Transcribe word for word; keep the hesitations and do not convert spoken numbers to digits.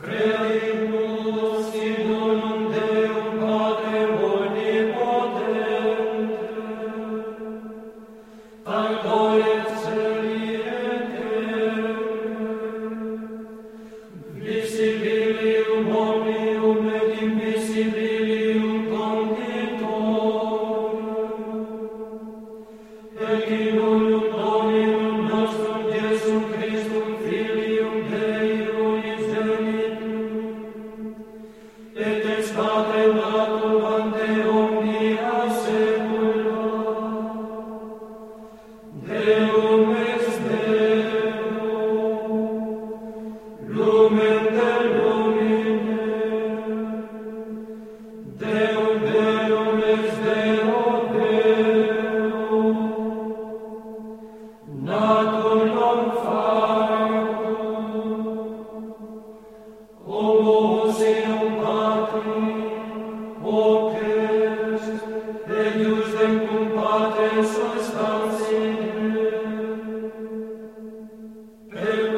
Credimus in unum Deum Patrem omnipotente, Factor et celi et terrae, visibilium omnium et invisibilium conditorium, et in unum Dominum nostrum Iesum Christum Filium Dei unigenitum, et ex Patrem natum ante omnia saecula, Deum ex Deo, lumen de lumine, Deum Deum ex Deo Deo, natur non factum, homus eum Patri, hoc est, et iusdem cum Patrem substantiae, per